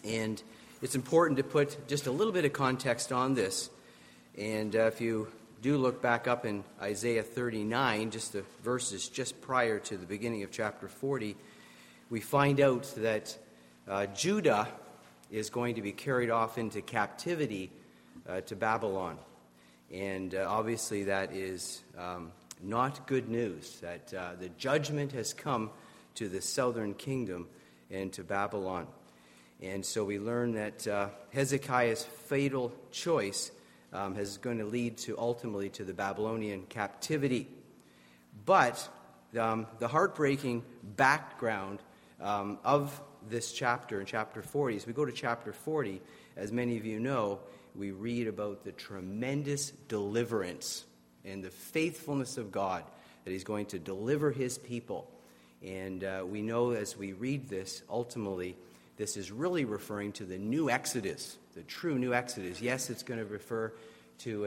And it's important to put just a little bit of context on this. And if you do look back up in Isaiah 39, just the verses just prior to the beginning of chapter 40, we find out that Judah is going to be carried off into captivity to Babylon. And obviously that is not good news, that the judgment has come to the southern kingdom and to Babylon. And so we learn that Hezekiah's fatal choice is going to lead to ultimately to the Babylonian captivity. But the heartbreaking background of this chapter, in chapter 40, as we go to chapter 40, as many of you know, we read about the tremendous deliverance and the faithfulness of God, that he's going to deliver his people. And we know as we read this, ultimately, this is really referring to the new Exodus, the true new Exodus. Yes, it's going to refer to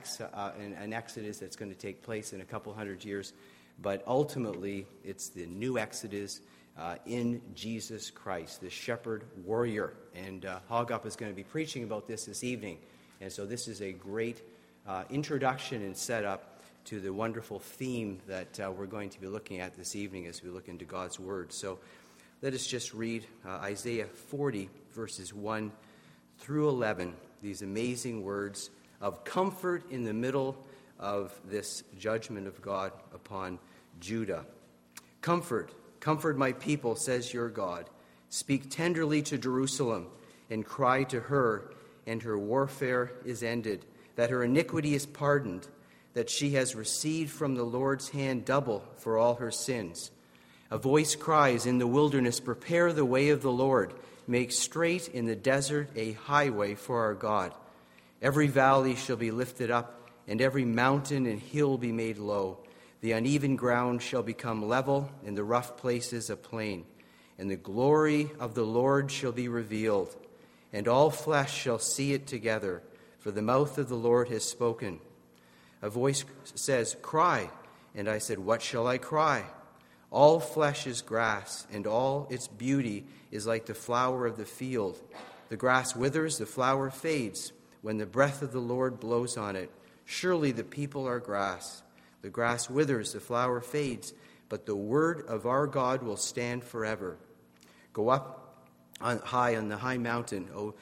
an Exodus that's going to take place in a couple hundred years, but ultimately it's the new Exodus in Jesus Christ, the shepherd warrior. And Hoggup is going to be preaching about this evening. And so this is a great introduction and setup to the wonderful theme that we're going to be looking at this evening as we look into God's Word. So let us just read Isaiah 40, verses 1 through 11, these amazing words of comfort in the middle of this judgment of God upon Judah. Comfort, comfort my people, says your God. Speak tenderly to Jerusalem and cry to her, and her warfare is ended, that her iniquity is pardoned, that she has received from the Lord's hand double for all her sins. A voice cries in the wilderness, prepare the way of the Lord. Make straight in the desert a highway for our God. Every valley shall be lifted up, and every mountain and hill be made low. The uneven ground shall become level, and the rough places a plain. And the glory of the Lord shall be revealed, and all flesh shall see it together, for the mouth of the Lord has spoken. A voice says, cry. And I said, what shall I cry? All flesh is grass, and all its beauty is like the flower of the field. The grass withers, the flower fades, when the breath of the Lord blows on it. Surely the people are grass. The grass withers, the flower fades, but the word of our God will stand forever. Go up high on the high mountain, O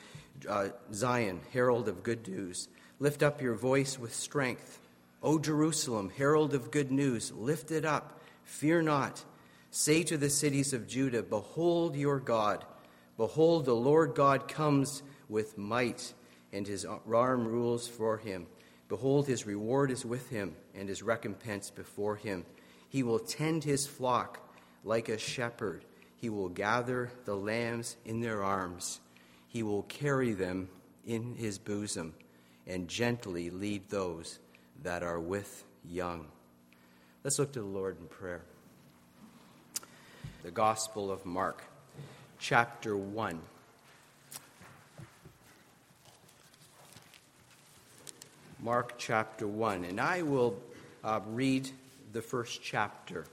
Zion, herald of good news. Lift up your voice with strength. O Jerusalem, herald of good news, lift it up. Fear not. Say to the cities of Judah, behold your God. Behold, the Lord God comes with might, and his arm rules for him. Behold, his reward is with him, and his recompense before him. He will tend his flock like a shepherd. He will gather the lambs in their arms. He will carry them in his bosom, and gently lead those that are with young. Let's look to the Lord in prayer. The Gospel of Mark, chapter 1. Mark chapter 1, and I will read the first chapter.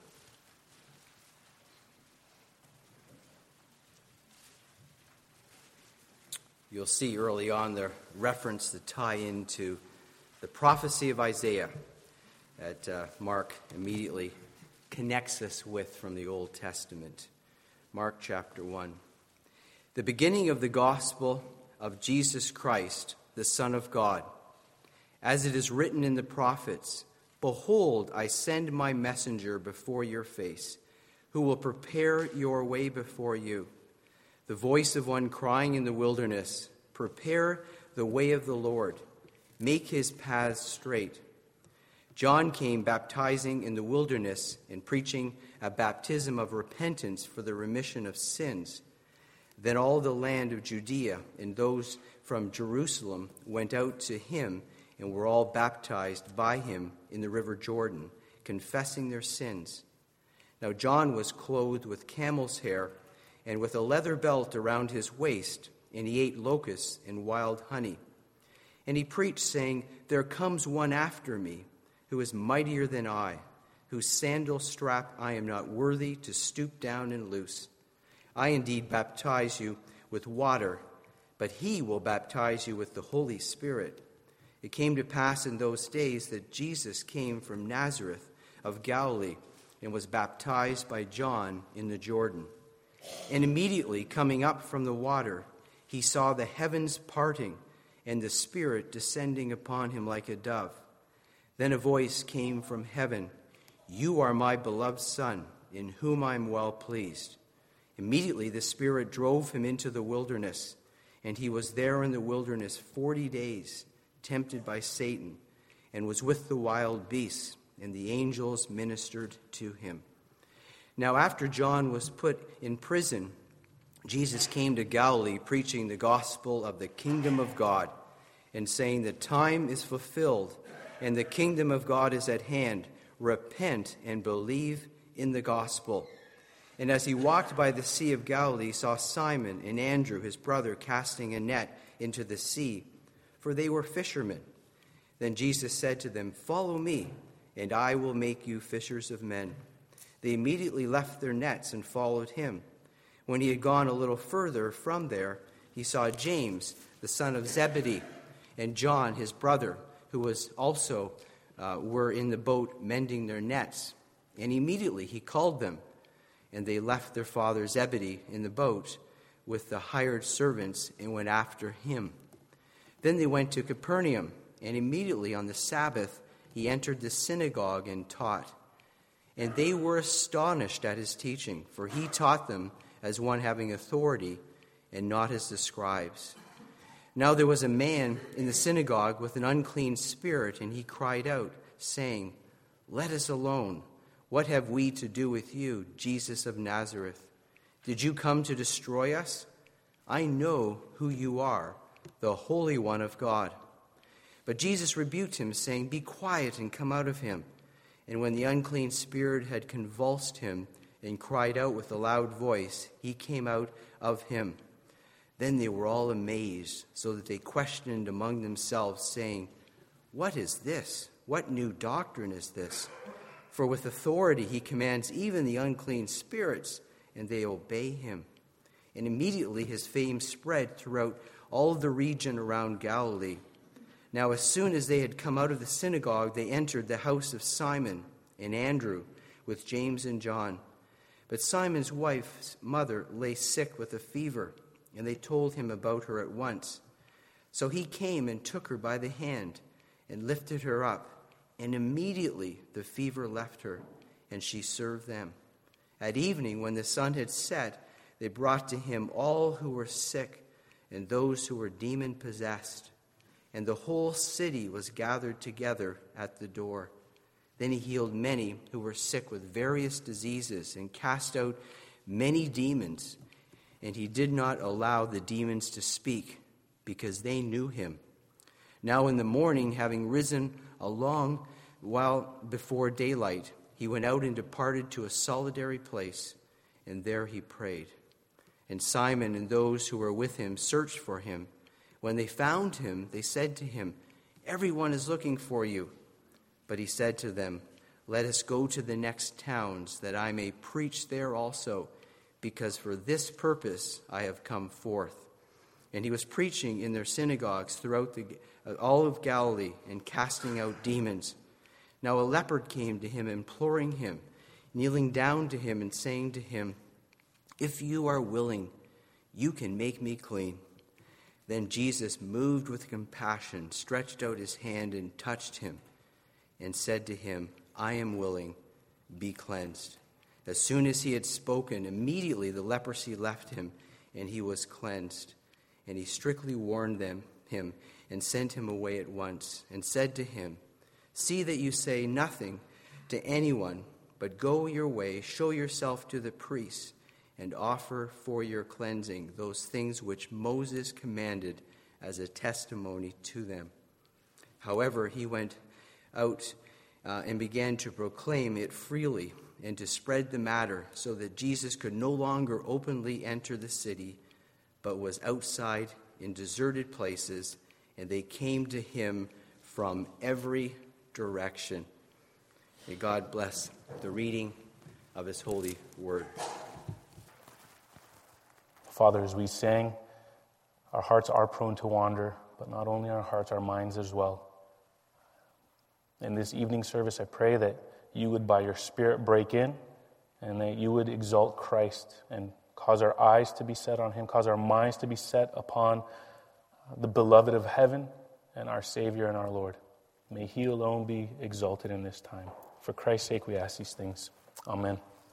You'll see early on the reference to tie into the prophecy of Isaiah that Mark immediately connects us with from the Old Testament. Mark chapter 1. The beginning of the gospel of Jesus Christ, the Son of God. As it is written in the prophets, behold, I send my messenger before your face, who will prepare your way before you. The voice of one crying in the wilderness, prepare the way of the Lord, make his paths straight. John came baptizing in the wilderness and preaching a baptism of repentance for the remission of sins. Then all the land of Judea and those from Jerusalem went out to him and were all baptized by him in the river Jordan, confessing their sins. Now John was clothed with camel's hair and with a leather belt around his waist, and he ate locusts and wild honey. And he preached, saying, there comes one after me, who is mightier than I, whose sandal strap I am not worthy to stoop down and loose. I indeed baptize you with water, but he will baptize you with the Holy Spirit." It came to pass in those days that Jesus came from Nazareth of Galilee and was baptized by John in the Jordan. And immediately coming up from the water, he saw the heavens parting and the Spirit descending upon him like a dove. Then a voice came from heaven, "You are my beloved Son, in whom I am well pleased." Immediately the Spirit drove him into the wilderness, and he was there in the wilderness 40 days, tempted by Satan, and was with the wild beasts, and the angels ministered to him. Now after John was put in prison, Jesus came to Galilee, preaching the gospel of the kingdom of God, and saying, "The time is fulfilled, and the kingdom of God is at hand. Repent and believe in the gospel." And as he walked by the Sea of Galilee, he saw Simon and Andrew, his brother, casting a net into the sea, for they were fishermen. Then Jesus said to them, "Follow me, and I will make you fishers of men." They immediately left their nets and followed him. When he had gone a little further from there, he saw James, the son of Zebedee, and John, his brother, who was also were in the boat mending their nets. And immediately he called them, and they left their father Zebedee in the boat with the hired servants and went after him. Then they went to Capernaum, and immediately on the Sabbath he entered the synagogue and taught. And they were astonished at his teaching, for he taught them as one having authority, and not as the scribes. Now there was a man in the synagogue with an unclean spirit, and he cried out, saying, "Let us alone. What have we to do with you, Jesus of Nazareth? Did you come to destroy us? I know who you are, the Holy One of God." But Jesus rebuked him, saying, "Be quiet and come out of him." And when the unclean spirit had convulsed him and cried out with a loud voice, he came out of him. Then they were all amazed, so that they questioned among themselves, saying, "What is this? What new doctrine is this? For with authority he commands even the unclean spirits, and they obey him." And immediately his fame spread throughout all the region around Galilee. Now as soon as they had come out of the synagogue, they entered the house of Simon and Andrew with James and John. But Simon's wife's mother lay sick with a fever, and they told him about her at once. So he came and took her by the hand and lifted her up, and immediately the fever left her, and she served them. At evening, when the sun had set, they brought to him all who were sick and those who were demon-possessed. And the whole city was gathered together at the door. Then he healed many who were sick with various diseases and cast out many demons. And he did not allow the demons to speak, because they knew him. Now in the morning, having risen a long while before daylight, he went out and departed to a solitary place, and there he prayed. And Simon and those who were with him searched for him. When they found him, they said to him, "Everyone is looking for you." But he said to them, "Let us go to the next towns, that I may preach there also, because for this purpose I have come forth." And he was preaching in their synagogues throughout all of Galilee and casting out demons. Now a leper came to him, imploring him, kneeling down to him and saying to him, "If you are willing, you can make me clean." Then Jesus, moved with compassion, stretched out his hand and touched him and said to him, "I am willing, be cleansed." As soon as he had spoken, immediately the leprosy left him, and he was cleansed. And he strictly warned him and sent him away at once, and said to him, "See that you say nothing to anyone, but go your way, show yourself to the priests, and offer for your cleansing those things which Moses commanded as a testimony to them." However, he went out and began to proclaim it freely and to spread the matter, so that Jesus could no longer openly enter the city, but was outside in deserted places, and they came to him from every direction. May God bless the reading of his holy word. Father, as we sang Our hearts are prone to wander, but not only our hearts, our minds as well. In this evening service, I pray that you would, by your Spirit, break in, and that you would exalt Christ and cause our eyes to be set on him, cause our minds to be set upon the beloved of heaven and our Savior and our Lord. May he alone be exalted in this time. For Christ's sake, we ask these things. Amen.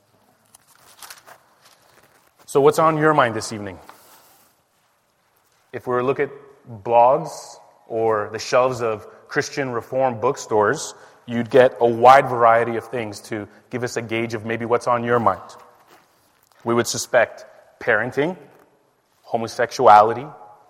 So what's on your mind this evening? If we were to look at blogs or the shelves of Christian Reformed bookstores, you'd get a wide variety of things to give us a gauge of maybe what's on your mind. We would suspect parenting, homosexuality,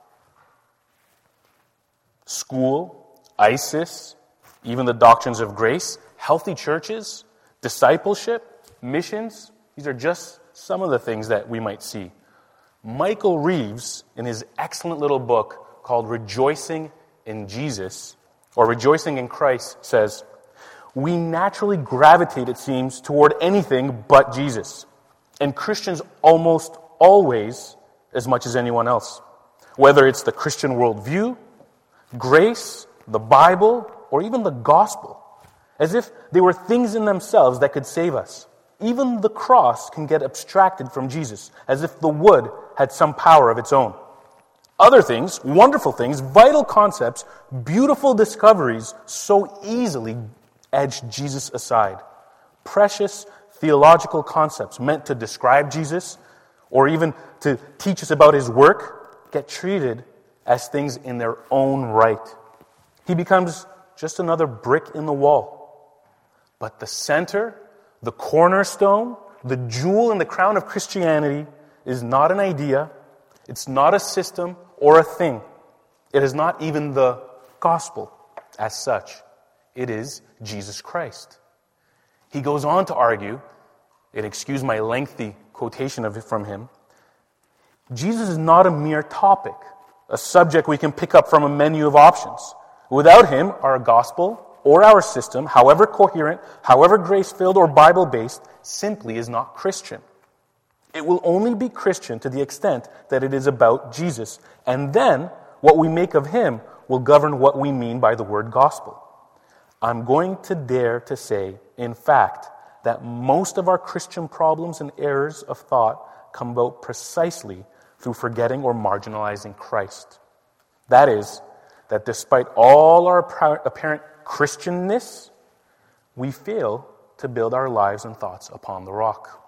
school, ISIS, even the doctrines of grace, healthy churches, discipleship, missions. These are just some of the things that we might see. Michael Reeves, in his excellent little book called Rejoicing in Jesus, or Rejoicing in Christ, says, "We naturally gravitate, it seems, toward anything but Jesus. And Christians almost always as much as anyone else. Whether it's the Christian worldview, grace, the Bible, or even the gospel. As if they were things in themselves that could save us. Even the cross can get abstracted from Jesus, as if the wood had some power of its own. Other things, wonderful things, vital concepts, beautiful discoveries so easily edge Jesus aside. Precious theological concepts meant to describe Jesus or even to teach us about his work get treated as things in their own right. He becomes just another brick in the wall. But the center, the cornerstone, the jewel in the crown of Christianity is not an idea, it's not a system or a thing. It is not even the gospel as such. It is Jesus Christ. He goes on to argue, and excuse my lengthy quotation of it from him, Jesus is not a mere topic, a subject we can pick up from a menu of options. Without him, our gospel or our system, however coherent, however grace-filled or Bible-based, simply is not Christian. It will only be Christian to the extent that it is about Jesus. And then, what we make of him will govern what we mean by the word gospel. I'm going to dare to say, in fact, that most of our Christian problems and errors of thought come about precisely through forgetting or marginalizing Christ. That is, that despite all our apparent Christianness, we fail to build our lives and thoughts upon the rock.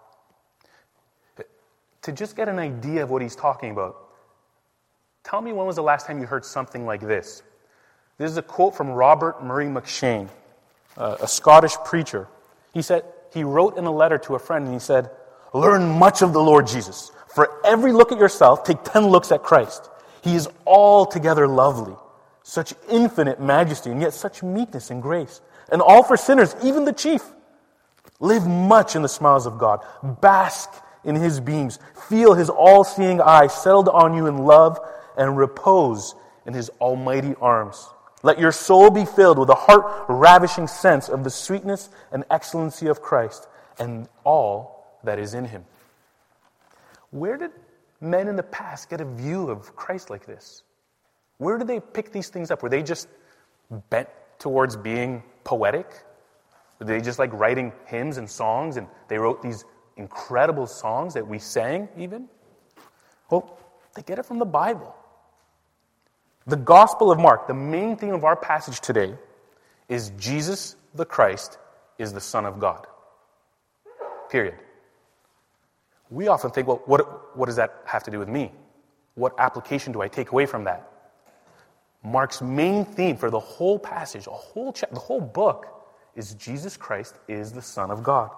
To just get an idea of what he's talking about, tell me when was the last time you heard something like this. This is a quote from Robert Murray McCheyne, a Scottish preacher. He wrote in a letter to a friend, and he said, "Learn much of the Lord Jesus. For every look at yourself, take 10 looks at Christ. He is altogether lovely, such infinite majesty, and yet such meekness and grace. And all for sinners, even the chief. Live much in the smiles of God. Bask in his beams. Feel his all-seeing eye settled on you in love, and repose in his almighty arms. Let your soul be filled with a heart-ravishing sense of the sweetness and excellency of Christ and all that is in him." Where did men in the past get a view of Christ like this? Where did they pick these things up? Were they just bent towards being poetic? Were they just like writing hymns and songs, and they wrote these incredible songs that we sang even? Well, they get it from the Bible. The Gospel of Mark, the main theme of our passage today, is Jesus the Christ is the Son of God. Period. We often think, well, what does that have to do with me? What application do I take away from that? Mark's main theme for the whole passage, the whole book, is Jesus Christ is the Son of God.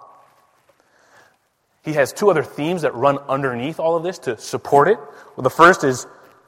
He has two other themes that run underneath all of this to support it. Well, the first is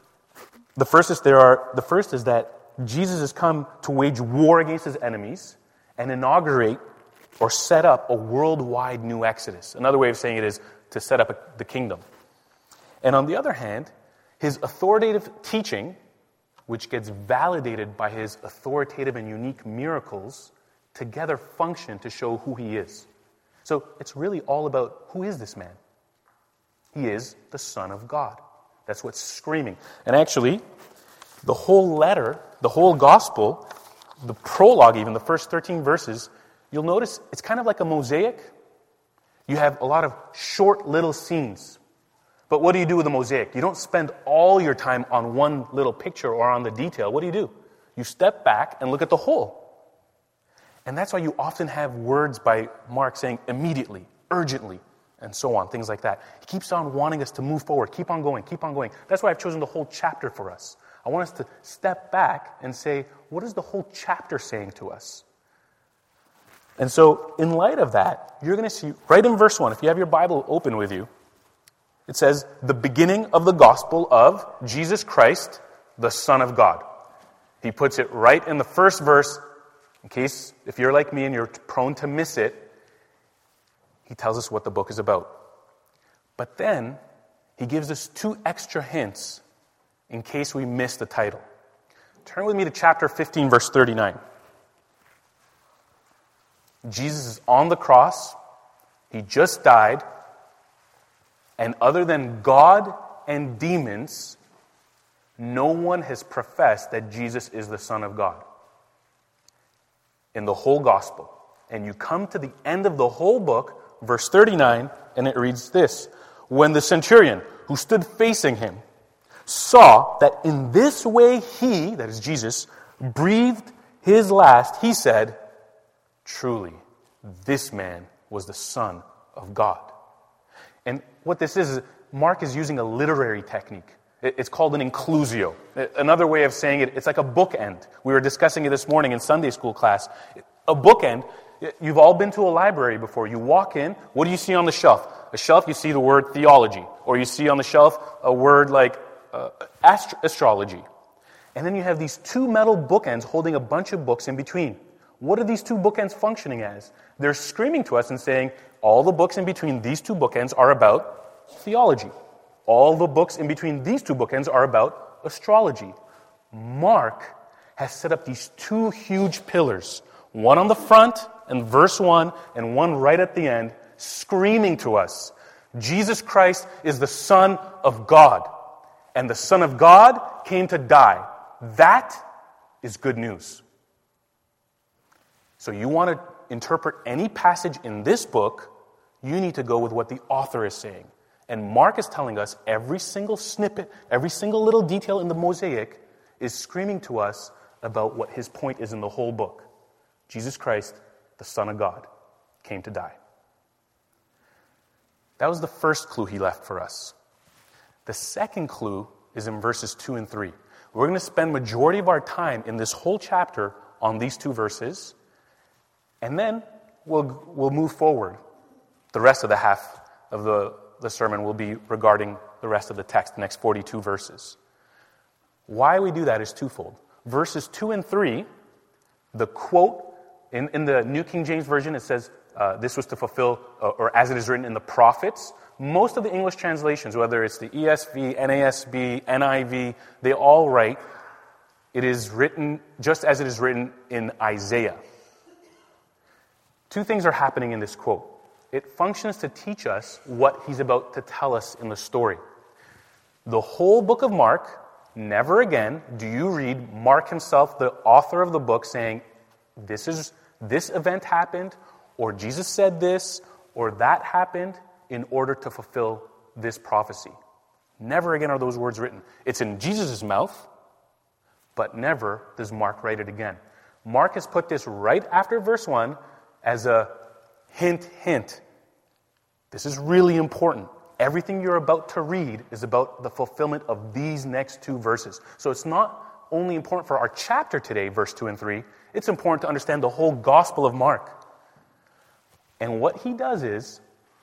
that Jesus has come to wage war against his enemies and inaugurate or set up a worldwide new exodus. Another way of saying it is to set up the kingdom. And on the other hand, his authoritative teaching, which gets validated by his authoritative and unique miracles, together function to show who he is. So it's really all about, who is this man? He is the Son of God. That's what's screaming. And actually, the whole letter, the whole gospel, the prologue even, the first 13 verses, you'll notice it's kind of like a mosaic. You have a lot of short little scenes. But what do you do with a mosaic? You don't spend all your time on one little picture or on the detail. What do? You step back and look at the whole. And that's why you often have words by Mark saying immediately, urgently, and so on, things like that. He keeps on wanting us to move forward, keep on going, keep on going. That's why I've chosen the whole chapter for us. I want us to step back and say, what is the whole chapter saying to us? And so, in light of that, you're going to see, right in verse 1, if you have your Bible open with you, it says, the beginning of the gospel of Jesus Christ, the Son of God. He puts it right in the first verse, in case, if you're like me and you're prone to miss it, he tells us what the book is about. But then, he gives us 2 extra hints in case we miss the title. Turn with me to chapter 15, verse 39. Jesus is on the cross. He just died. And other than God and demons, no one has professed that Jesus is the Son of God in the whole gospel. And you come to the end of the whole book, verse 39, and it reads this. When the centurion who stood facing him saw that in this way he, that is Jesus, breathed his last, he said, truly, this man was the Son of God. And what this is Mark is using a literary technique. It's called an inclusio. Another way of saying it, it's like a bookend. We were discussing it this morning in Sunday school class. A bookend, you've all been to a library before. You walk in, what do you see on the shelf? A shelf, you see the word theology. Or you see on the shelf a word like astrology. And then you have these 2 metal bookends holding a bunch of books in between. What are these 2 bookends functioning as? They're screaming to us and saying, all the books in between these 2 bookends are about theology. All the books in between these 2 bookends are about astrology. Mark has set up these 2 huge pillars, one on the front in verse 1 and one right at the end, screaming to us, Jesus Christ is the Son of God, and the Son of God came to die. That is good news. So you want to interpret any passage in this book, you need to go with what the author is saying. And Mark is telling us every single snippet, every single little detail in the mosaic is screaming to us about what his point is in the whole book. Jesus Christ, the Son of God, came to die. That was the first clue he left for us. The second clue is in verses 2 and 3. We're going to spend majority of our time in this whole chapter on these 2 verses, and then we'll move forward. The rest of the half of the sermon will be regarding the rest of the text, the next 42 verses. Why we do that is twofold. Verses 2 and 3, the quote, in the New King James Version, it says, this was to fulfill, or as it is written in the prophets. Most of the English translations, whether it's the ESV, NASB, NIV, they all write, it is written just as it is written in Isaiah. 2 things are happening in this quote. It functions to teach us what he's about to tell us in the story. The whole book of Mark, never again do you read Mark himself, the author of the book, saying, this event happened, or Jesus said this, or that happened in order to fulfill this prophecy. Never again are those words written. It's in Jesus' mouth, but never does Mark write it again. Mark has put this right after verse 1 as a hint. This is really important. Everything you're about to read is about the fulfillment of these next 2 verses. So it's not only important for our chapter today, verse 2 and 3, it's important to understand the whole Gospel of Mark. And what he does is,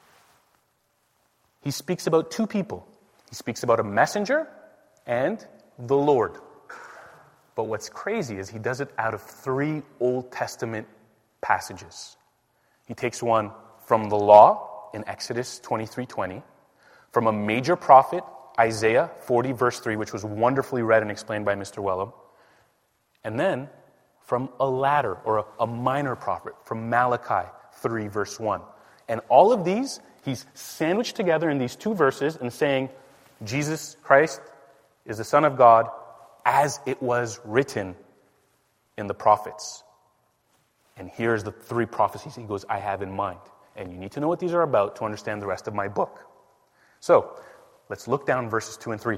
he speaks about 2 people. He speaks about a messenger and the Lord. But what's crazy is he does it out of 3 Old Testament passages. He takes one from the law in Exodus 23:20, from a major prophet, Isaiah 40, verse 3, which was wonderfully read and explained by Mr. Wellum, and then from a latter, or a minor prophet, from Malachi 3, verse 1. And all of these, he's sandwiched together in these 2 verses and saying, Jesus Christ is the Son of God as it was written in the prophets. And here's the 3 prophecies he goes, I have in mind. And you need to know what these are about to understand the rest of my book. So, let's look down verses 2 and 3.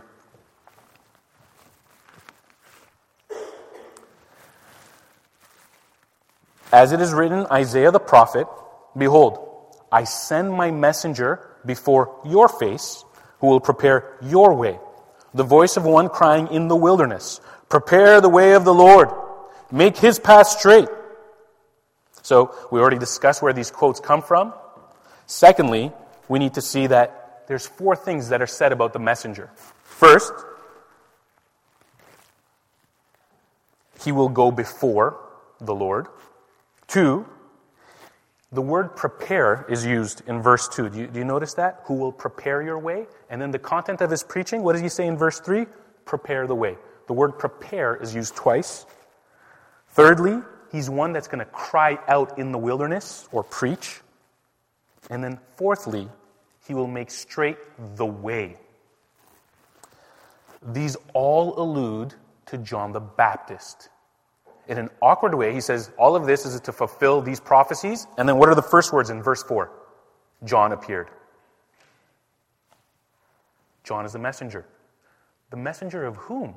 As it is written, Isaiah the prophet, behold, I send my messenger before your face, who will prepare your way. The voice of one crying in the wilderness, prepare the way of the Lord, make his path straight. So, we already discussed where these quotes come from. Secondly, we need to see that there's 4 things that are said about the messenger. First, he will go before the Lord. 2, the word prepare is used in verse 2. Do you notice that? Who will prepare your way? And then the content of his preaching, what does he say in verse 3? Prepare the way. The word prepare is used twice. Thirdly, he's one that's going to cry out in the wilderness or preach. And then fourthly, he will make straight the way. These all allude to John the Baptist. In an awkward way, he says, all of this is to fulfill these prophecies. And then what are the first words in verse 4? John appeared. John is the messenger. The messenger of whom?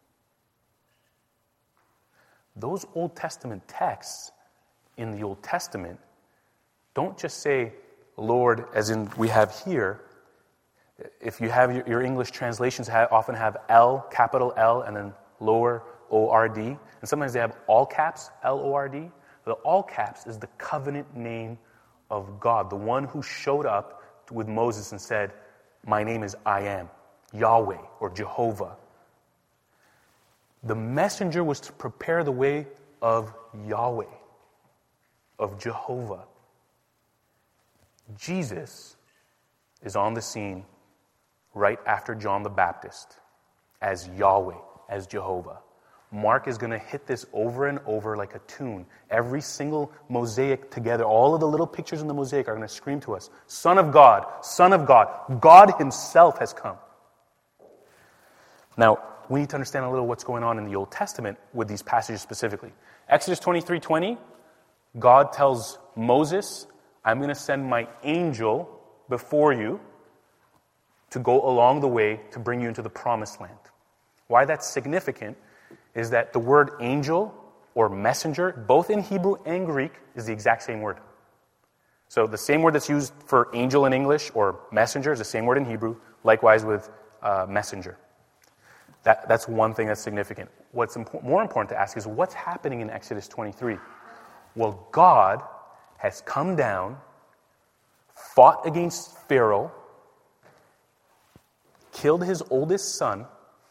Those Old Testament texts in the Old Testament don't just say Lord as in we have here. If you have your English translations often have L, capital L, and then lower O-R-D. And sometimes they have all caps, L-O-R-D. The all caps is the covenant name of God, the one who showed up with Moses and said, my name is I am, Yahweh or Jehovah. The messenger was to prepare the way of Yahweh, of Jehovah. Jesus is on the scene right after John the Baptist as Yahweh, as Jehovah. Mark is going to hit this over and over like a tune. Every single mosaic together, all of the little pictures in the mosaic are going to scream to us, Son of God, Son of God. God himself has come. Now, we need to understand a little what's going on in the Old Testament with these passages specifically. Exodus 23:20, God tells Moses, I'm going to send my angel before you to go along the way to bring you into the promised land. Why that's significant is that the word angel or messenger, both in Hebrew and Greek, is the exact same word. So the same word that's used for angel in English or messenger is the same word in Hebrew, likewise with messenger. That's one thing that's significant. What's more important to ask is what's happening in Exodus 23? Well, God has come down, fought against Pharaoh, killed his oldest son,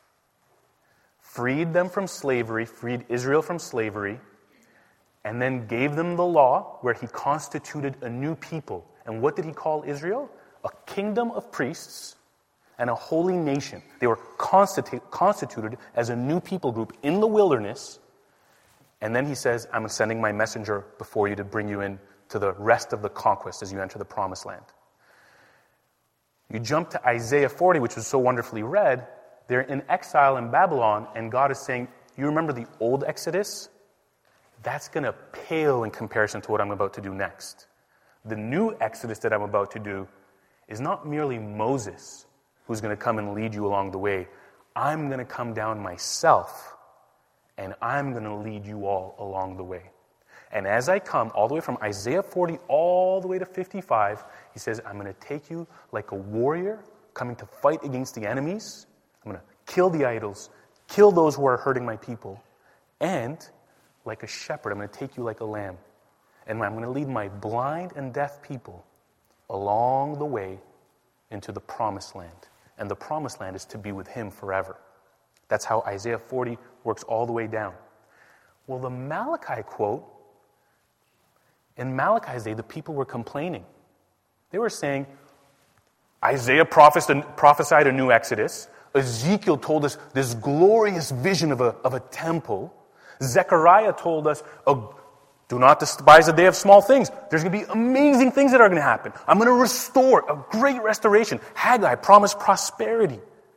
freed them from slavery, freed Israel from slavery, and then gave them the law where he constituted a new people. And what did he call Israel? A kingdom of priests and a holy nation. They were constituted as a new people group in the wilderness. And then he says, I'm sending my messenger before you to bring you in to the rest of the conquest as you enter the promised land. You jump to Isaiah 40, which was so wonderfully read. They're in exile in Babylon, and God is saying, you remember the old Exodus? That's going to pale in comparison to what I'm about to do next. The new Exodus that I'm about to do is not merely Moses who's going to come and lead you along the way. I'm going to come down myself, and I'm going to lead you all along the way. And as I come all the way from Isaiah 40 all the way to 55, he says, I'm going to take you like a warrior coming to fight against the enemies. I'm going to kill the idols, kill those who are hurting my people, and like a shepherd, I'm going to take you like a lamb. And I'm going to lead my blind and deaf people along the way into the promised land. And the promised land is to be with him forever. That's how Isaiah 40 works all the way down. Well, the Malachi quote, in Malachi's day, the people were complaining. They were saying, Isaiah prophesied a new Exodus. Ezekiel told us this glorious vision of a temple. Zechariah told us, do not despise the day of small things. There's going to be amazing things that are going to happen. I'm going to restore a great restoration. Haggai promised prosperity.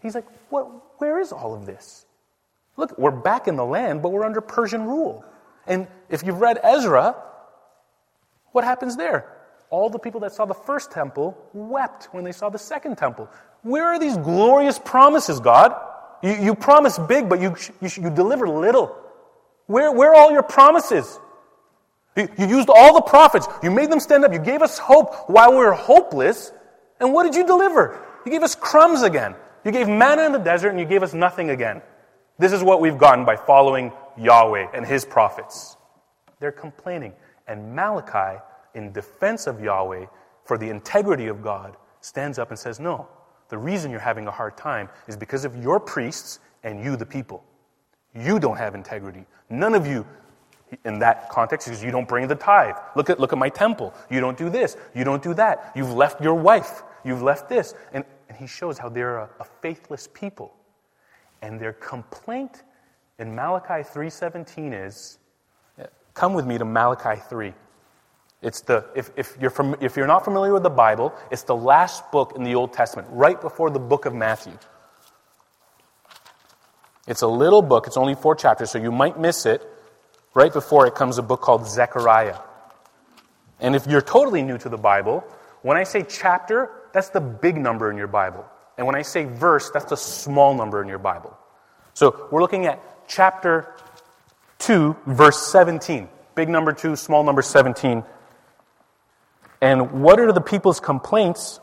He's like, where is all of this? Look, we're back in the land, but we're under Persian rule. And if you've read Ezra, what happens there? All the people that saw the first temple wept when they saw the second temple. Where are these glorious promises, God? You promise big, but you deliver little. Where are all your promises? You used all the prophets. You made them stand up. You gave us hope while we were hopeless. And what did you deliver? You gave us crumbs again. You gave manna in the desert, and you gave us nothing again. This is what we've gotten by following Yahweh and His prophets. They're complaining. And Malachi, in defense of Yahweh, for the integrity of God, stands up and says, no, the reason you're having a hard time is because of your priests and you, the people. You don't have integrity. None of you, in that context, because you don't bring the tithe. Look at my temple. You don't do this. You don't do that. You've left your wife. You've left this. And he shows how they're a faithless people. And their complaint in Malachi 3:17 is, come with me to Malachi 3. It's if you're not familiar with the Bible, it's the last book in the Old Testament, right before the book of Matthew. It's a little book. It's only 4 chapters, so you might miss it. Right before it comes a book called Zechariah. And if you're totally new to the Bible, when I say chapter, that's the big number in your Bible. And when I say verse, that's the small number in your Bible. So we're looking at chapter 2, verse 17. Big number 2, small number 17. And what are the people's complaints?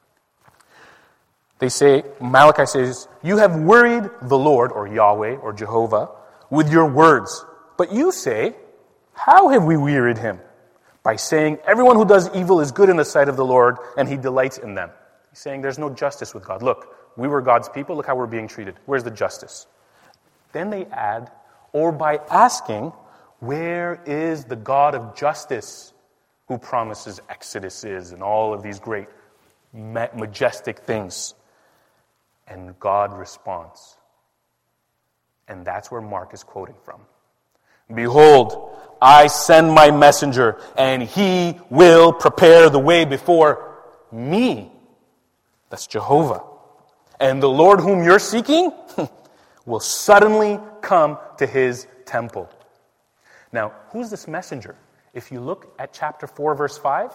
They say, Malachi says, you have worried the Lord, or Yahweh, or Jehovah, with your words. But you say, how have we wearied him? By saying, everyone who does evil is good in the sight of the Lord, and he delights in them. He's saying there's no justice with God. Look, we were God's people. Look how we're being treated. Where's the justice? Then they add, or by asking, where is the God of justice who promises exoduses and all of these great, majestic things? And God responds. And that's where Mark is quoting from. Behold, I send my messenger, and he will prepare the way before me. That's Jehovah. And the Lord whom you're seeking will suddenly come to his temple. Now, who's this messenger? If you look at chapter 4, verse 5,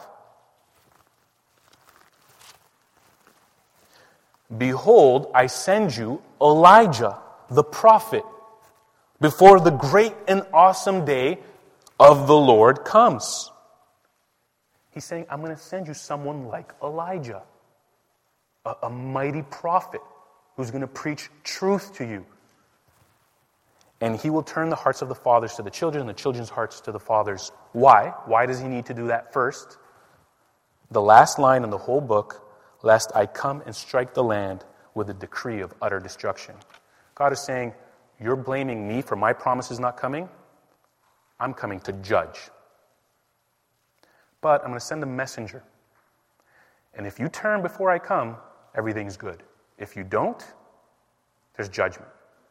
behold, I send you Elijah, the prophet, before the great and awesome day of the Lord comes. He's saying, I'm going to send you someone like Elijah, a mighty prophet who's going to preach truth to you. And he will turn the hearts of the fathers to the children and the children's hearts to the fathers. Why? Why does he need to do that first? The last line in the whole book, lest I come and strike the land with a decree of utter destruction. God is saying, you're blaming me for my promises not coming? I'm coming to judge. But I'm going to send a messenger. And if you turn before I come, everything's good. If you don't, there's judgment.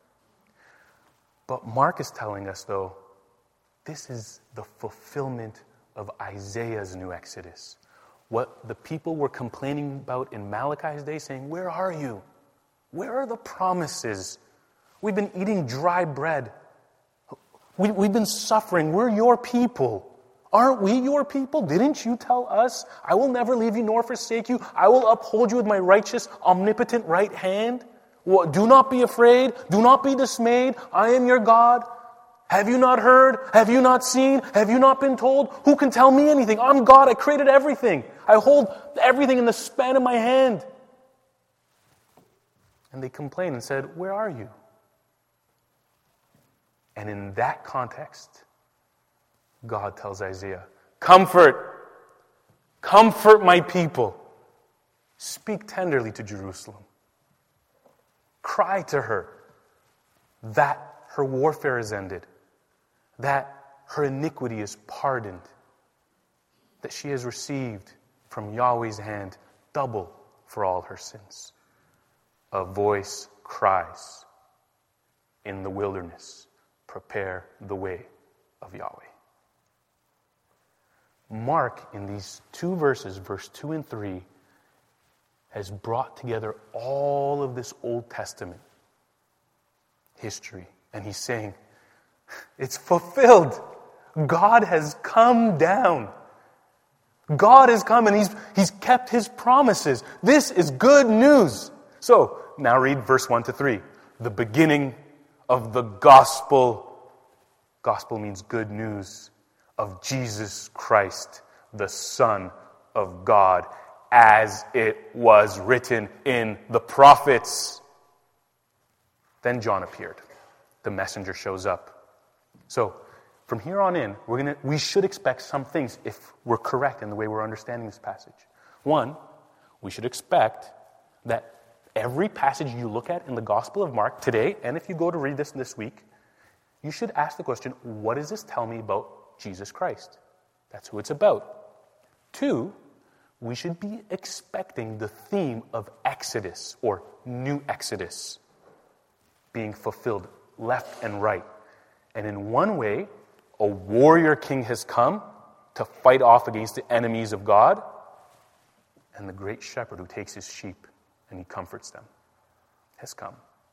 But Mark is telling us, though, this is the fulfillment of Isaiah's new Exodus. What the people were complaining about in Malachi's day, saying, where are you? Where are the promises? We've been eating dry bread. We've been suffering. We're your people. Aren't we your people? Didn't you tell us, I will never leave you nor forsake you. I will uphold you with my righteous, omnipotent right hand. Do not be afraid. Do not be dismayed. I am your God. Have you not heard? Have you not seen? Have you not been told? Who can tell me anything? I'm God. I created everything. I hold everything in the span of my hand. And they complained and said, where are you? And in that context, God tells Isaiah, comfort my people. Speak tenderly to Jerusalem. Cry to her that her warfare is ended, that her iniquity is pardoned, that she has received from Yahweh's hand double for all her sins. A voice cries in the wilderness, prepare the way of Yahweh. Mark, in these 2 verses, verse 2 and 3, has brought together all of this Old Testament history. And he's saying, it's fulfilled. God has come down. God has come and he's kept his promises. This is good news. So, now read verse 1 to 3. The beginning of the gospel. Gospel means good news of Jesus Christ, the Son of God, as it was written in the prophets. Then John appeared. The messenger shows up. So, from here on in, we should expect some things if we're correct in the way we're understanding this passage. One, we should expect that every passage you look at in the Gospel of Mark today, and if you go to read this week, you should ask the question, what does this tell me about Jesus Christ? That's who it's about. Two, we should be expecting the theme of Exodus or New Exodus being fulfilled left and right. And in one way, a warrior king has come to fight off against the enemies of God, and the great shepherd who takes his sheep and he comforts them has come.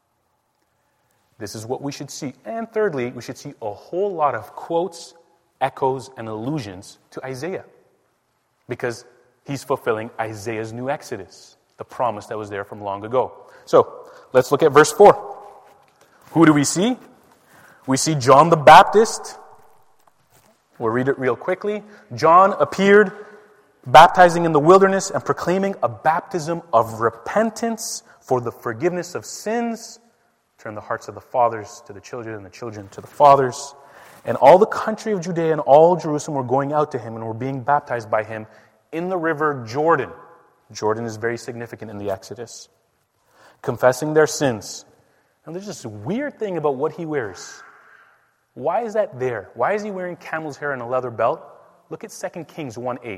This is what we should see. And thirdly, we should see a whole lot of quotes, echoes, and allusions to Isaiah, because he's fulfilling Isaiah's new Exodus, the promise that was there from long ago. So, let's look at verse 4. Who do we see? We see John the Baptist. We'll read it real quickly. John appeared baptizing in the wilderness and proclaiming a baptism of repentance for the forgiveness of sins. Turn the hearts of the fathers to the children and the children to the fathers. And all the country of Judea and all Jerusalem were going out to him and were being baptized by him in the river Jordan. Jordan is very significant in the Exodus. Confessing their sins. And there's this weird thing about what he wears. Why is that there? Why is he wearing camel's hair and a leather belt? Look at 2 Kings 1:8.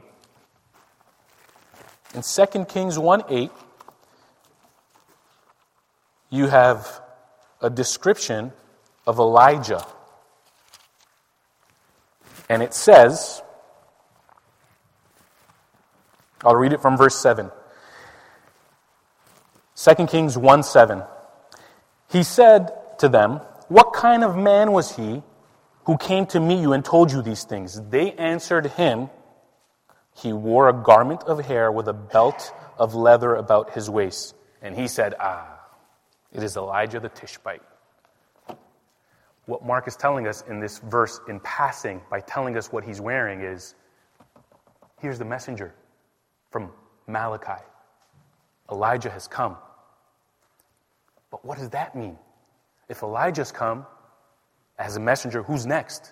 In 2 Kings 1:8, you have a description of Elijah. And it says, I'll read it from verse 7. 2 Kings 1:7. He said to them, "What kind of man was he who came to meet you and told you these things?" They answered him, "He wore a garment of hair with a belt of leather about his waist." And he said, it is Elijah the Tishbite. What Mark is telling us in this verse in passing, by telling us what he's wearing, is, here's the messenger from Malachi. Elijah has come. But what does that mean? If Elijah's come as a messenger, who's next?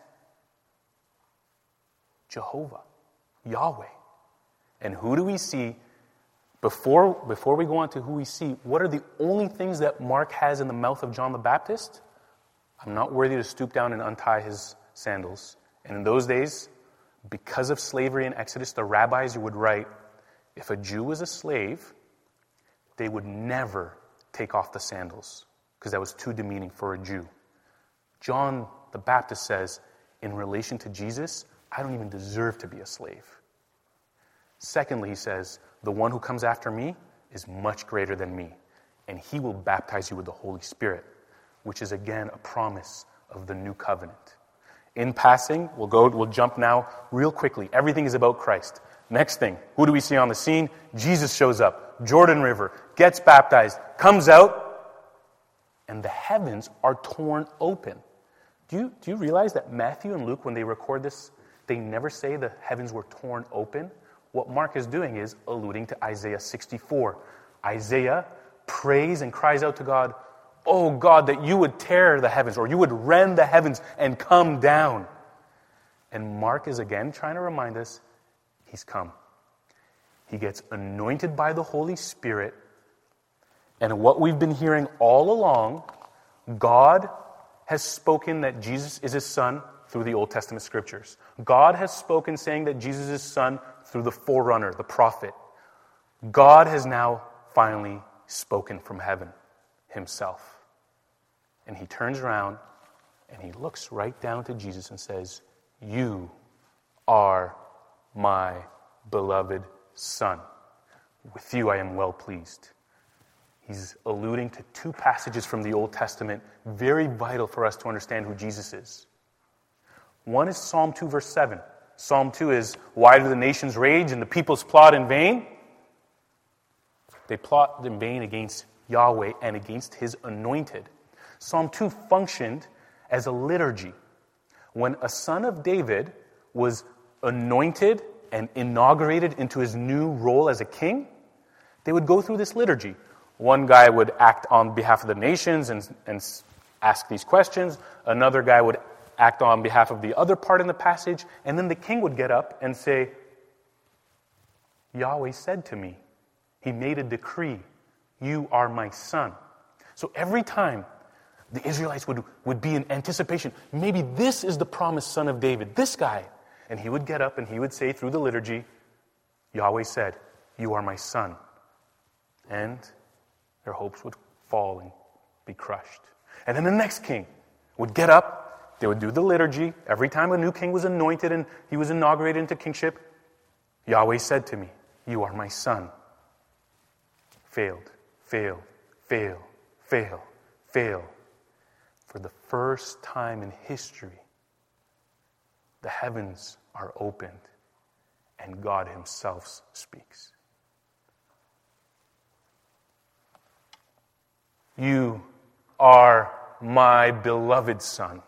Jehovah, Yahweh. And who do we see? Before we go on to who we see, what are the only things that Mark has in the mouth of John the Baptist? I'm not worthy to stoop down and untie his sandals. And in those days, because of slavery in Exodus, the rabbis would write, if a Jew was a slave, they would never take off the sandals, because that was too demeaning for a Jew. John the Baptist says, in relation to Jesus, I don't even deserve to be a slave. Secondly, he says, the one who comes after me is much greater than me, and he will baptize you with the Holy Spirit, which is again a promise of the new covenant. In passing, we'll jump now real quickly. Everything is about Christ. Next thing, who do we see on the scene? Jesus shows up, Jordan River, gets baptized, comes out, and the heavens are torn open. Do you realize that Matthew and Luke, when they record this, they never say the heavens were torn open? What Mark is doing is alluding to Isaiah 64. Isaiah prays and cries out to God, "Oh God, that you would tear the heavens, or you would rend the heavens and come down." And Mark is again trying to remind us, he's come. He gets anointed by the Holy Spirit. And what we've been hearing all along, God has spoken that Jesus is his son through the Old Testament scriptures. God has spoken saying that Jesus is his son through the forerunner, the prophet. God has now finally spoken from heaven himself. And he turns around and he looks right down to Jesus and says, "You are my beloved son, With you I am well pleased. He's alluding to two passages from the Old Testament, very vital for us to understand who Jesus is. One is Psalm 2, verse 7. Psalm 2 is, why do the nations rage and the peoples plot in vain? They plot in vain against Yahweh and against His anointed. Psalm 2 functioned as a liturgy. When a son of David was anointed and inaugurated into his new role as a king, they would go through this liturgy. One guy would act on behalf of the nations and ask these questions. Another guy would act on behalf of the other part in the passage. And then the king would get up and say, Yahweh said to me, He made a decree, you are my son. So every time the Israelites would be in anticipation, maybe this is the promised son of David, this guy. And he would get up and he would say through the liturgy, Yahweh said, you are my son. And their hopes would fall and be crushed. And then the next king would get up, they would do the liturgy. Every time a new king was anointed and he was inaugurated into kingship, Yahweh said to me, you are my son. Failed, failed, failed, failed, failed. For the first time in history, the heavens are opened and God Himself speaks. You are my beloved Son.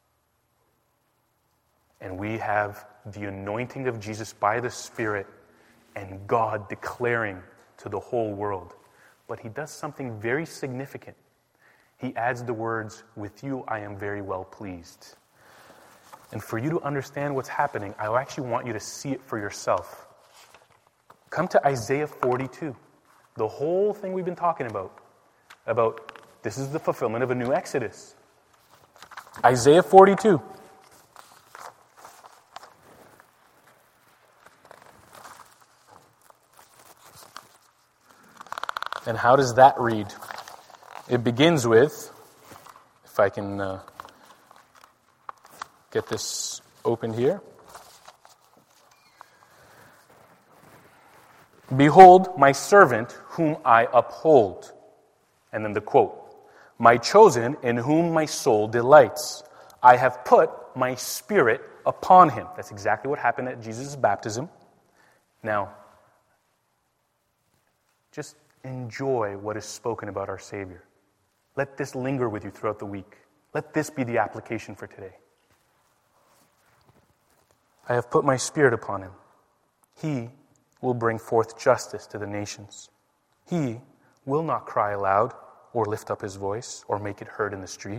And we have the anointing of Jesus by the Spirit and God declaring to the whole world. But He does something very significant. He adds the words, with you I am very well pleased. And for you to understand what's happening, I actually want you to see it for yourself. Come to Isaiah 42. The whole thing we've been talking about this is the fulfillment of a new Exodus. Isaiah 42. And how does that read? It begins with, if I can get this open here. Behold, my servant whom I uphold. And then the quote, my chosen in whom my soul delights. I have put my spirit upon him. That's exactly what happened at Jesus' baptism. Now, just enjoy what is spoken about our Savior. Let this linger with you throughout the week. Let this be the application for today. I have put my spirit upon him. He will bring forth justice to the nations. He will not cry aloud or lift up his voice or make it heard in the street.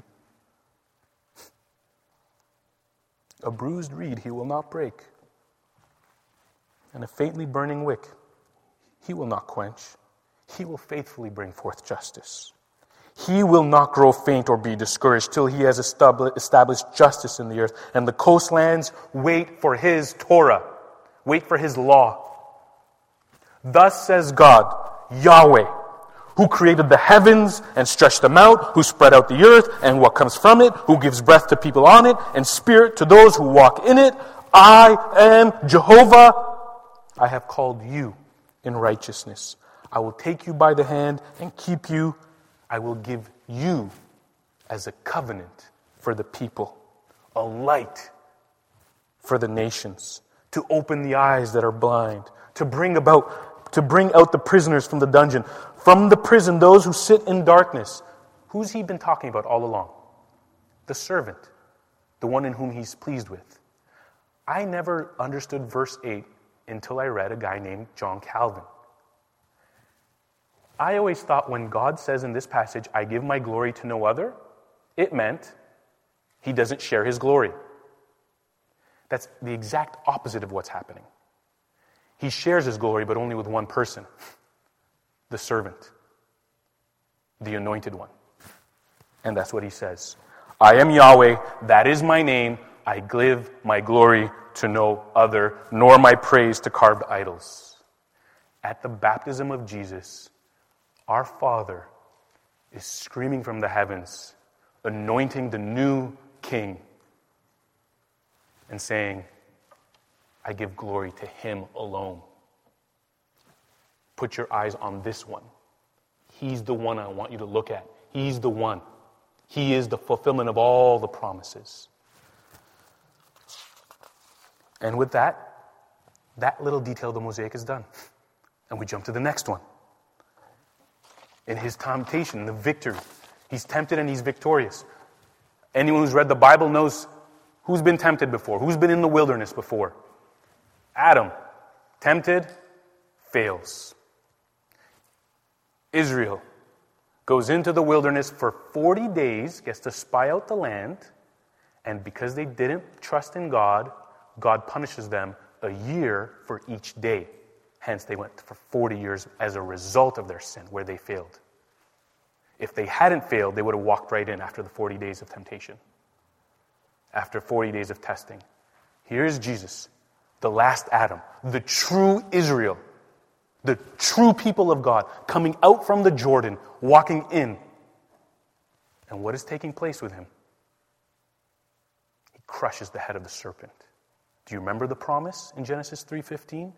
A bruised reed he will not break, and a faintly burning wick he will not quench. He will faithfully bring forth justice. He will not grow faint or be discouraged till he has established justice in the earth. And the coastlands wait for his Torah. Wait for his law. Thus says God, Yahweh, who created the heavens and stretched them out, who spread out the earth and what comes from it, who gives breath to people on it and spirit to those who walk in it. I am Jehovah. I have called you in righteousness. I will take you by the hand and keep you. I will give you as a covenant for the people, a light for the nations, to open the eyes that are blind, to bring out the prisoners from the dungeon, from the prison, those who sit in darkness. Who's he been talking about all along? The servant, the one in whom he's pleased with. I never understood verse 8 until I read a guy named John Calvin. I always thought when God says in this passage, I give my glory to no other, it meant he doesn't share his glory. That's the exact opposite of what's happening. He shares his glory, but only with one person, the servant, the anointed one. And that's what he says. I am Yahweh, that is my name. I give my glory to no other, nor my praise to carved idols. At the baptism of Jesus, our Father is screaming from the heavens, anointing the new king, and saying, I give glory to him alone. Put your eyes on this one. He's the one I want you to look at. He's the one. He is the fulfillment of all the promises. And with that little detail of the mosaic is done. And we jump to the next one. In his temptation, the victory. He's tempted and he's victorious. Anyone who's read the Bible knows who's been tempted before, who's been in the wilderness before. Adam, tempted, fails. Israel goes into the wilderness for 40 days, gets to spy out the land, and because they didn't trust in God, God punishes them a year for each day. Hence, they went for 40 years as a result of their sin, where they failed. If they hadn't failed, they would have walked right in after the 40 days of temptation. After 40 days of testing. Here's Jesus, the last Adam, the true Israel, the true people of God, coming out from the Jordan, walking in. And what is taking place with him? He crushes the head of the serpent. Do you remember the promise in Genesis 3:15?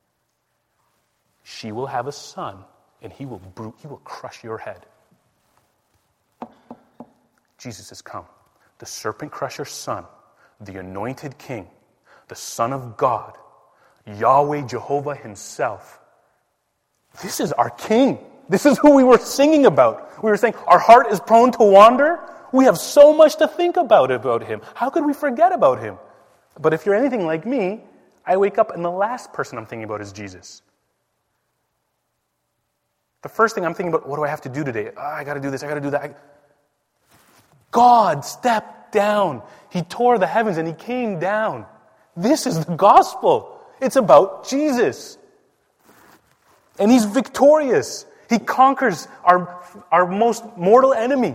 She will have a son, and he will crush your head. Jesus has come, the serpent crusher's son, the anointed king, the Son of God, Yahweh Jehovah himself. This is our king. This is who we were singing about. We were saying our heart is prone to wander. We have so much to think about him. How could we forget about him? But if you're anything like me, I wake up and the last person I'm thinking about is Jesus. The first thing I'm thinking about, what do I have to do today? I got to do this, I got to do that. God stepped down. He tore the heavens and he came down. This is the gospel. It's about Jesus. And he's victorious. He conquers our most mortal enemy.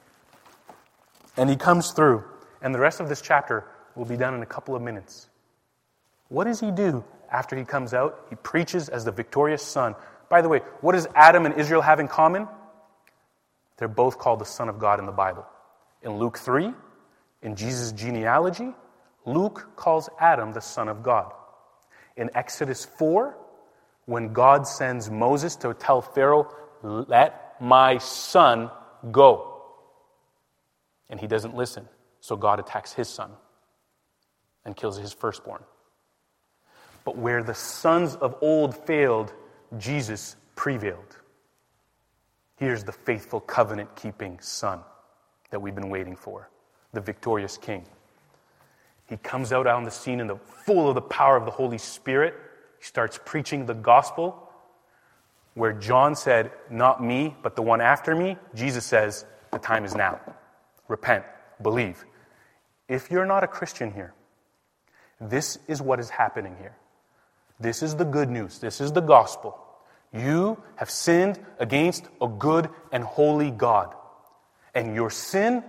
And he comes through. And the rest of this chapter will be done in a couple of minutes. What does he do after he comes out? He preaches as the victorious son. By the way, what does Adam and Israel have in common? They're both called the Son of God in the Bible. In Luke 3, in Jesus' genealogy, Luke calls Adam the Son of God. In Exodus 4, when God sends Moses to tell Pharaoh, "Let my son go." And he doesn't listen, so God attacks his son and kills his firstborn. But where the sons of old failed, Jesus prevailed. Here's the faithful covenant-keeping son that we've been waiting for, the victorious king. He comes out on the scene full of the power of the Holy Spirit. He starts preaching the gospel. Where John said, "Not me, but the one after me," Jesus says, "The time is now. Repent, believe." If you're not a Christian here, this is what is happening here. This is the good news. This is the gospel. You have sinned against a good and holy God. And your sin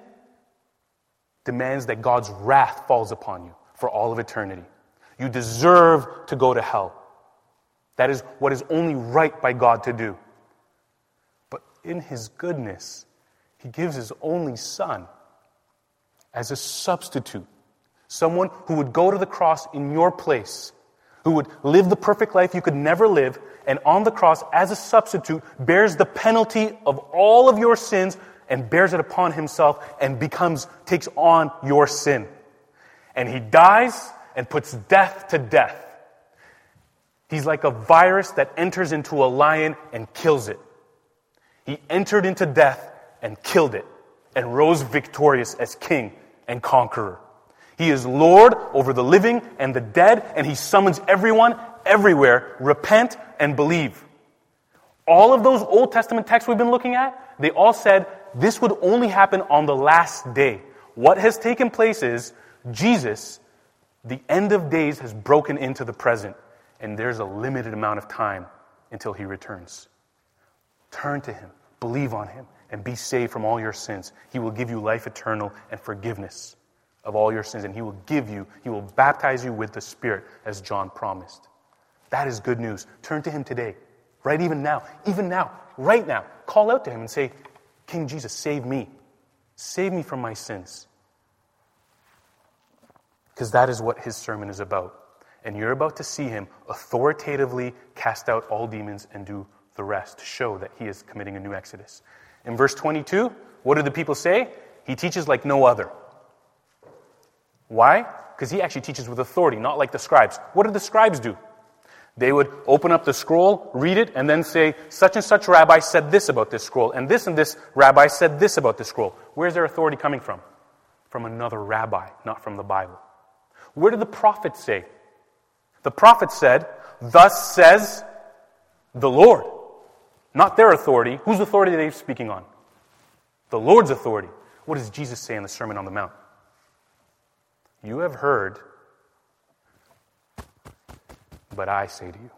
demands that God's wrath falls upon you for all of eternity. You deserve to go to hell. That is what is only right by God to do. But in his goodness, he gives his only son as a substitute. Someone who would go to the cross in your place, who would live the perfect life you could never live, and on the cross, as a substitute, bears the penalty of all of your sins and bears it upon himself and takes on your sin. And he dies and puts death to death. He's like a virus that enters into a lion and kills it. He entered into death and killed it and rose victorious as king and conqueror. He is Lord over the living and the dead, and he summons everyone, everywhere, repent and believe. All of those Old Testament texts we've been looking at, they all said this would only happen on the last day. What has taken place is Jesus, the end of days, has broken into the present, and there's a limited amount of time until he returns. Turn to him, believe on him, and be saved from all your sins. He will give you life eternal and forgiveness of all your sins, and he will baptize you with the Spirit, as John promised. That is good news. Turn to him today, right even now, right now. Call out to him and say, "King Jesus, save me. Save me from my sins." Because that is what his sermon is about. And you're about to see him authoritatively cast out all demons and do the rest to show that he is committing a new exodus. In verse 22, what do the people say? He teaches like no other. Why? Because he actually teaches with authority, not like the scribes. What did the scribes do? They would open up the scroll, read it, and then say, such and such rabbi said this about this scroll, and this rabbi said this about this scroll. Where's their authority coming from? From another rabbi, not from the Bible. Where did the prophet say? The prophet said, thus says the Lord. Not their authority. Whose authority are they speaking on? The Lord's authority. What does Jesus say in the Sermon on the Mount? You have heard, but I say to you.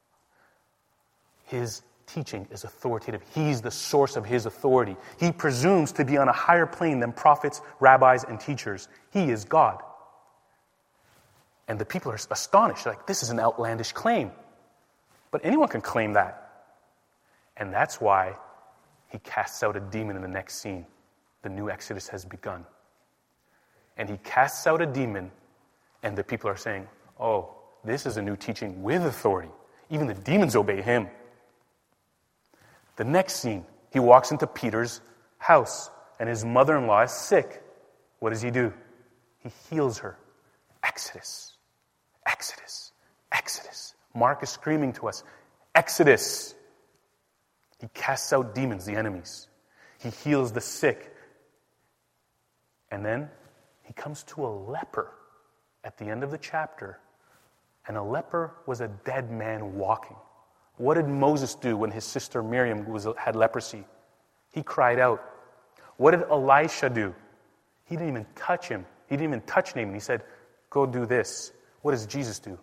His teaching is authoritative. He's the source of his authority. He presumes to be on a higher plane than prophets, rabbis, and teachers. He is God. And the people are astonished. Like, this is an outlandish claim. But anyone can claim that. And that's why he casts out a demon in the next scene. The new Exodus has begun. And he casts out a demon, and the people are saying, oh, this is a new teaching with authority. Even the demons obey him. The next scene, he walks into Peter's house, and his mother-in-law is sick. What does he do? He heals her. Exodus. Exodus. Exodus. Mark is screaming to us, Exodus. He casts out demons, the enemies. He heals the sick. And then he comes to a leper at the end of the chapter. And a leper was a dead man walking. What did Moses do when his sister Miriam had leprosy? He cried out. What did Elisha do? He didn't even touch him. He didn't even touch Naaman. He said, go do this. What does Jesus do?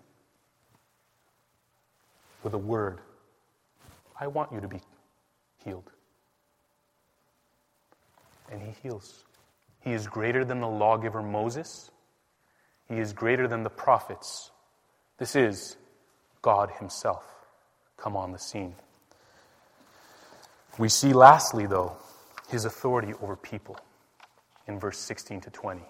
With a word. I want you to be healed. And he heals. He is greater than the lawgiver Moses. He is greater than the prophets. This is God himself come on the scene. We see lastly, though, his authority over people in verse 16 to 20.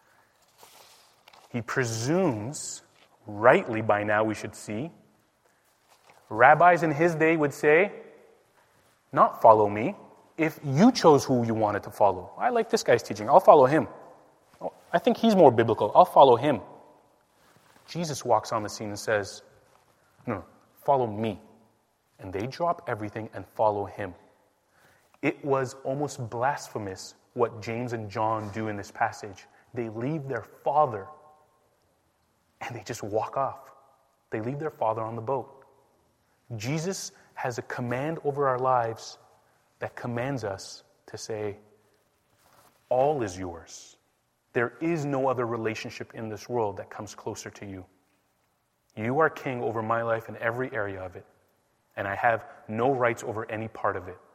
He presumes, rightly by now we should see, rabbis in his day would say, not follow me, if you chose who you wanted to follow. I like this guy's teaching. I'll follow him. Oh, I think he's more biblical. I'll follow him. Jesus walks on the scene and says, no, follow me. And they drop everything and follow him. It was almost blasphemous what James and John do in this passage. They leave their father and they just walk off. They leave their father on the boat. Jesus has a command over our lives that commands us to say, all is yours. There is no other relationship in this world that comes closer to you. You are king over my life in every area of it, and I have no rights over any part of it.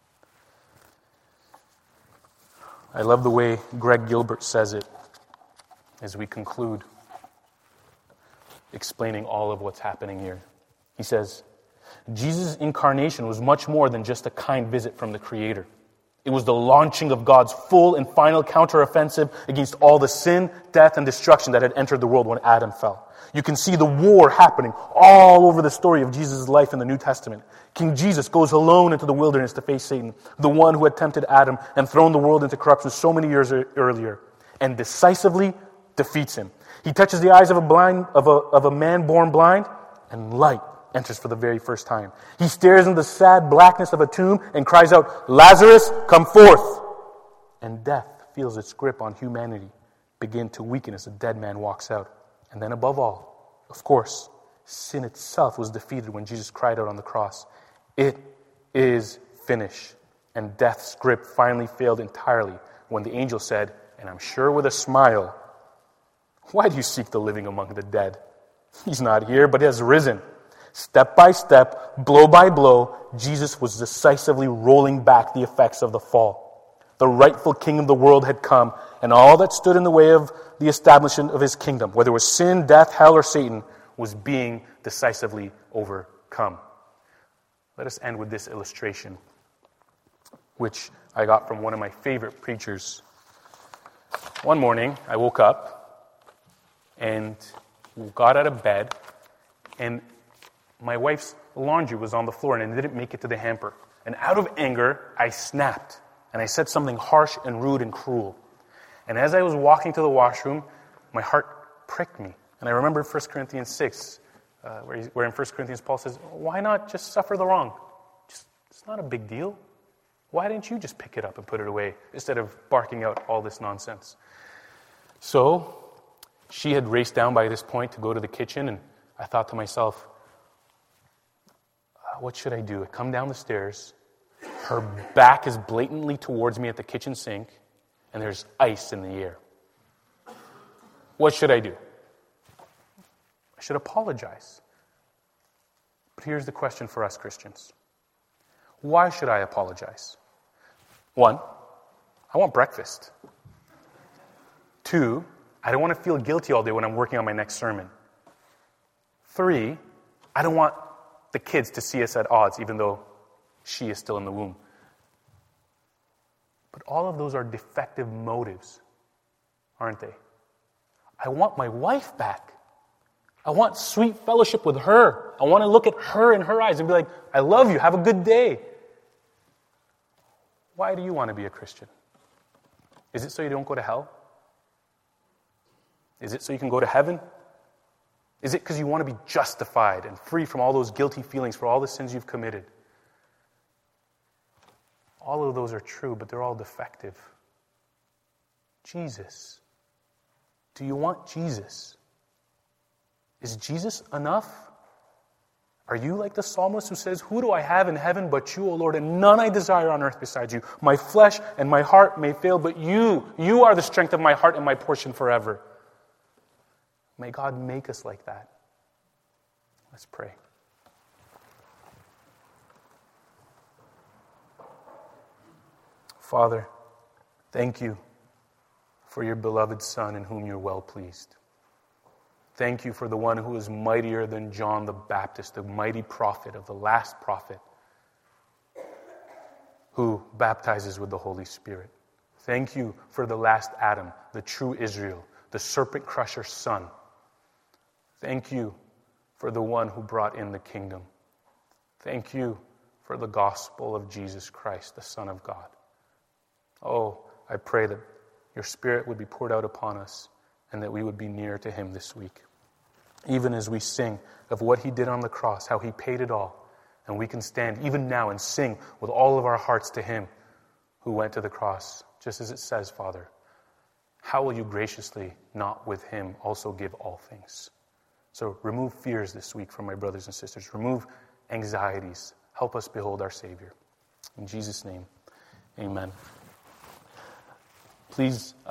I love the way Greg Gilbert says it as we conclude explaining all of what's happening here. He says, Jesus' incarnation was much more than just a kind visit from the Creator. It was the launching of God's full and final counteroffensive against all the sin, death, and destruction that had entered the world when Adam fell. You can see the war happening all over the story of Jesus' life in the New Testament. King Jesus goes alone into the wilderness to face Satan, the one who had tempted Adam and thrown the world into corruption so many years earlier, and decisively defeats him. He touches the eyes of a man born blind, and light enters for the very first time. He stares into the sad blackness of a tomb and cries out, Lazarus, come forth! And death feels its grip on humanity begin to weaken as a dead man walks out. And then above all, of course, sin itself was defeated when Jesus cried out on the cross, it is finished. And death's grip finally failed entirely when the angel said, and I'm sure with a smile, why do you seek the living among the dead? He's not here, but he has risen. Step by step, blow by blow, Jesus was decisively rolling back the effects of the fall. The rightful king of the world had come, and all that stood in the way of the establishment of his kingdom, whether it was sin, death, hell, or Satan, was being decisively overcome. Let us end with this illustration, which I got from one of my favorite preachers. One morning, I woke up, and got out of bed, and my wife's laundry was on the floor and it didn't make it to the hamper. And out of anger, I snapped. And I said something harsh and rude and cruel. And as I was walking to the washroom, my heart pricked me. And I remembered 1 Corinthians 6, where in 1 Corinthians Paul says, why not just suffer the wrong? It's not a big deal. Why didn't you just pick it up and put it away instead of barking out all this nonsense? So she had raced down by this point to go to the kitchen, and I thought to myself, what should I do? I come down the stairs. Her back is blatantly towards me at the kitchen sink, and there's ice in the air. What should I do? I should apologize. But here's the question for us Christians. Why should I apologize? 1, I want breakfast. 2, I don't want to feel guilty all day when I'm working on my next sermon. 3, I don't want the kids to see us at odds, even though she is still in the womb. But all of those are defective motives, aren't they? I want my wife back. I want sweet fellowship with her. I want to look at her in her eyes and be like, I love you, have a good day. Why do you want to be a Christian? Is it so you don't go to hell? Is it so you can go to heaven? Is it because you want to be justified and free from all those guilty feelings for all the sins you've committed? All of those are true, but they're all defective. Jesus. Do you want Jesus? Is Jesus enough? Are you like the psalmist who says, who do I have in heaven but you, O Lord, and none I desire on earth besides you? My flesh and my heart may fail, but you are the strength of my heart and my portion forever. May God make us like that. Let's pray. Father, thank you for your beloved Son in whom you're well pleased. Thank you for the one who is mightier than John the Baptist, the mighty prophet of the last prophet who baptizes with the Holy Spirit. Thank you for the last Adam, the true Israel, the serpent crusher's son. Thank you for the one who brought in the kingdom. Thank you for the gospel of Jesus Christ, the Son of God. Oh, I pray that your Spirit would be poured out upon us and that we would be near to him this week. Even as we sing of what he did on the cross, how he paid it all, and we can stand even now and sing with all of our hearts to him who went to the cross, just as it says, Father, how will you graciously not with him also give all things? So remove fears this week from my brothers and sisters. Remove anxieties. Help us behold our Savior. In Jesus' name, amen. Please